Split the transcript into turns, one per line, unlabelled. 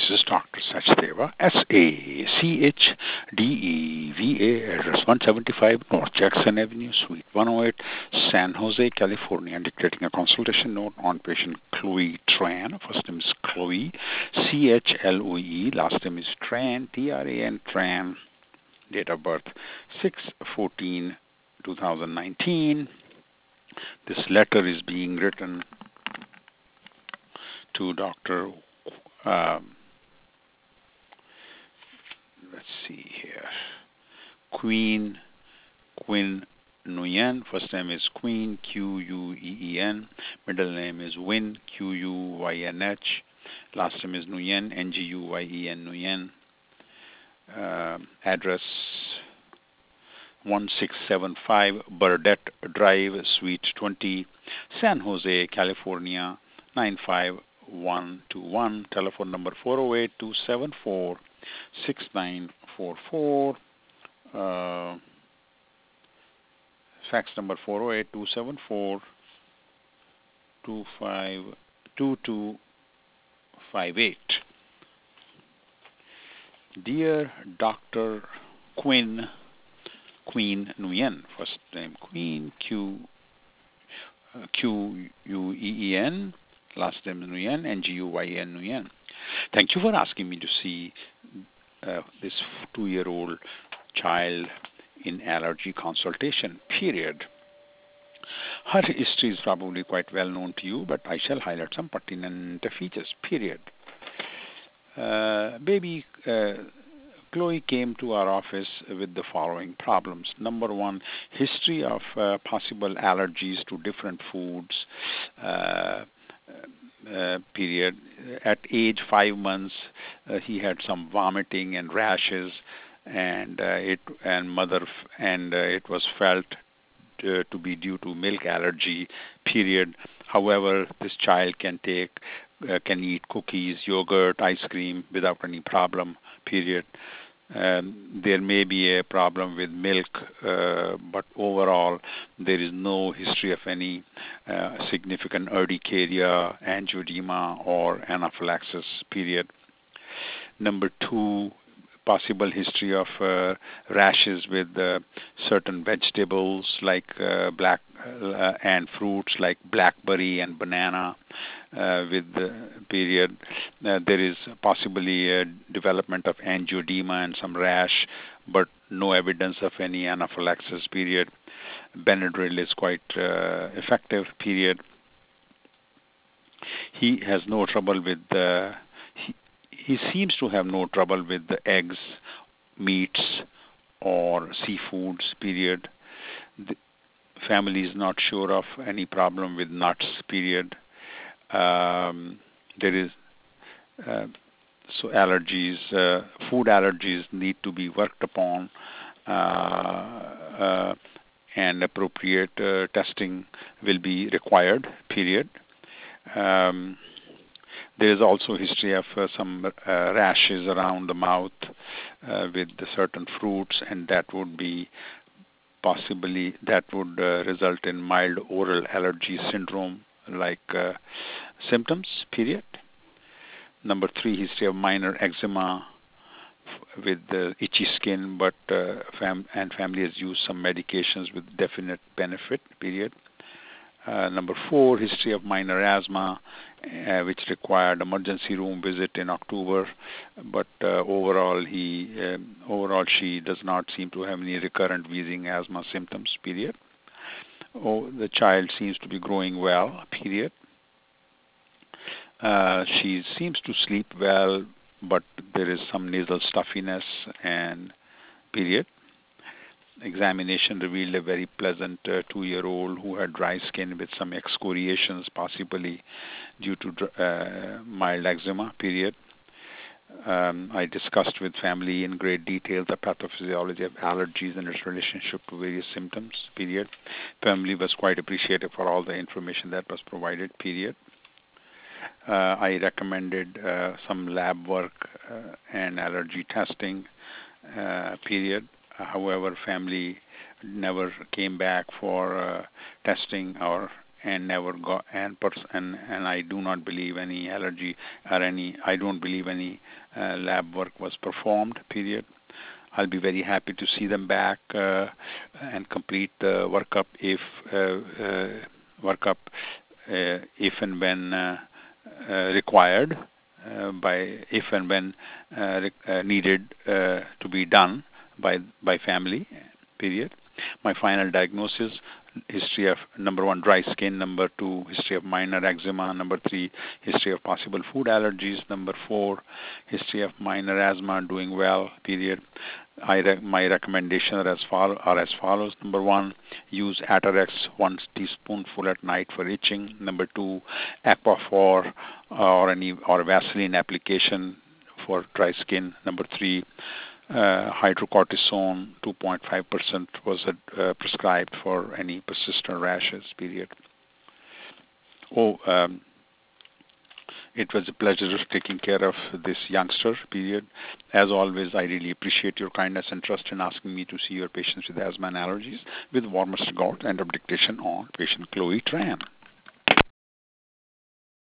is Dr. Sachdeva, Sachdeva, address 175 North Jackson Avenue, Suite 108, San Jose, California, dictating a consultation note on patient Chloe Tran. First name is Chloe, Chloe, last name is Tran, Tran, Tran, date of birth 6/14/2019. This letter is being written to Dr. Let's see here. Quinn Nguyen. First name is Queen, Queen. Middle name is Win, Quynh. Last name is Nguyen, Nguyen, Nguyen. Address 1675 Burdette Drive, Suite 20, San Jose, California 95121. Telephone number 408-274-6944. Fax number 408-274-2258. Dear Dr. Quinn Nguyen, first name Queen, Quen, last name Nguyen, Nguyen, Nguyen. Thank you for asking me to see this 2-year-old child in allergy consultation, period. Her history is probably quite well known to you, but I shall highlight some pertinent features, period. Baby Chloe came to our office with the following problems. Number one, history of possible allergies to different foods, period. At age 5 months, he had some vomiting and rashes, and it was felt to be due to milk allergy, period. However, this child can eat cookies, yogurt, ice cream without any problem, period. There may be a problem with milk, but overall there is no history of any significant urticaria, angioedema, or anaphylaxis, period. Number two, possible history of rashes with certain vegetables like and fruits like blackberry and banana, with period. There is possibly a development of angioedema and some rash, but no evidence of any anaphylaxis, period. Benadryl is quite effective, period. He has no trouble with he seems to have no trouble with the eggs, meats, or seafoods, period. The family is not sure of any problem with nuts, period. There is so allergies, food allergies need to be worked upon, and appropriate testing will be required, period. There is also history of some rashes around the mouth with certain fruits, and that would result in mild oral allergy syndrome like symptoms, period. Number three, history of minor eczema with itchy skin, but family has used some medications with definite benefit, period. Number four, history of minor asthma, which required emergency room visit in October, but overall she does not seem to have any recurrent wheezing asthma symptoms, period. The child seems to be growing well, period. She seems to sleep well, but there is some nasal stuffiness, and period. Examination revealed a very pleasant 2-year-old who had dry skin with some excoriations, possibly due to mild eczema, period. I discussed with family in great detail the pathophysiology of allergies and its relationship to various symptoms, period. Family was quite appreciative for all the information that was provided, period. I recommended some lab work and allergy testing, period. However, family never came back for testing or and never got and I do not believe any allergy or I don't believe any lab work was performed. Period. I'll be very happy to see them back and complete the workup if and when required if and when needed to be done by family. Period. My final diagnosis: history of number one, dry skin; number two, history of minor eczema; number three, history of possible food allergies; number four, history of minor asthma. Doing well. Period. My recommendations are as follows. Number one, use Atarex 1 teaspoonful at night for itching. Number two, Aquaphor or Vaseline application for dry skin. Number three, hydrocortisone 2.5% was prescribed for any persistent rashes. Period. Oh, it was a pleasure taking care of this youngster. Period. As always, I really appreciate your kindness and trust in asking me to see your patients with asthma and allergies. With warmest regards and abdication on patient Chloe Tran.